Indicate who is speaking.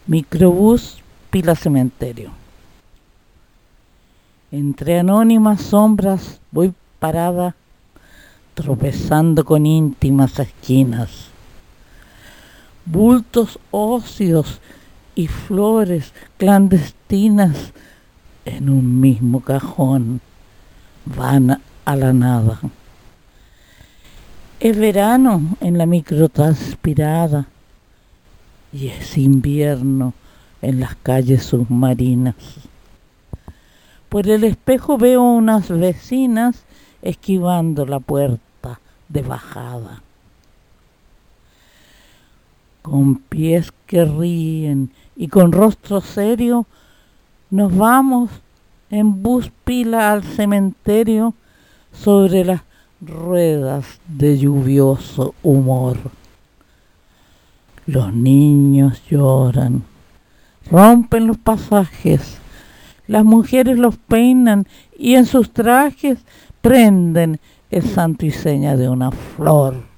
Speaker 1: Microbús Pila Cementerio. Entre anónimas sombras voy parada, tropezando con íntimas esquinas. Bultos óseos y flores clandestinas en un mismo cajón van a la nada. Es verano en la microtranspirada y es invierno en las calles submarinas. Por el espejo veo unas vecinas esquivando la puerta de bajada. Con pies que ríen y con rostro serio, nos vamos en bus pila al cementerio sobre las ruedas de lluvioso humor. Los niños lloran, rompen los pasajes, las mujeres los peinan y en sus trajes prenden el santo y seña de una flor.